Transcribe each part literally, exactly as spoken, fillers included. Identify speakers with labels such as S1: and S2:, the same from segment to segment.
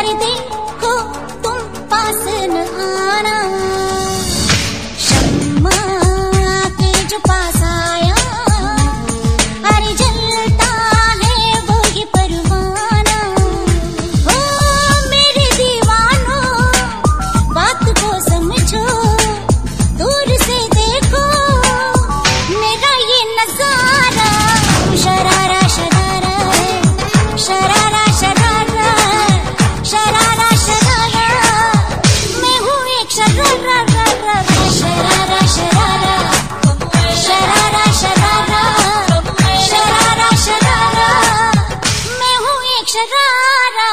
S1: पर देखो तुम पास न आना। शम्मा के जो पास आया, अरे जलता है वो ये परवाना। ओ मेरे दीवानों, बात को समझो, दूर से देखो मेरा ये नजारा। शरारा शरारा शरारा शरारा शरारा शरारा, मैं हूँ एक शरारा। शरारा शरारा शरारा शरारा शरारा शरारा, मैं हूँ एक शरारा।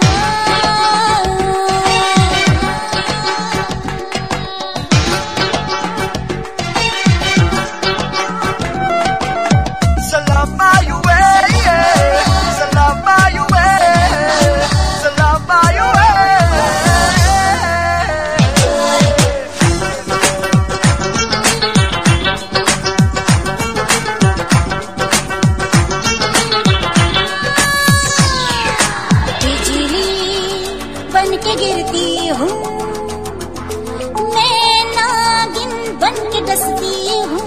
S1: बन के गिरती हूँ, मैं नागिन बन के डसती हूँ।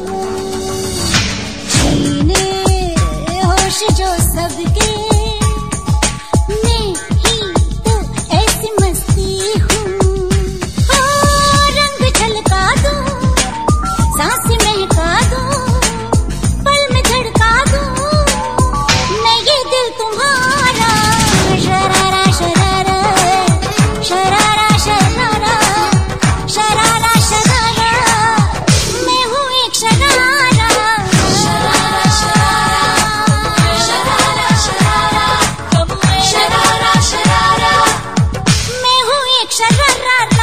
S1: छीने होश जो सबके, मैं ही तो ऐसी मस्ती हूँ। ओ रंग झलका दूँ, सांस महका दूँ, पल में धड़का दूँ, मैं ये दिल तुम्हारा। शरारा शरारा शरारा शरारा शरारा शरारा, मैं हूँ एक शरारा। शरारा शरारा शरारा शरारा शरारा शरारा, मैं हूँ एक शरारा।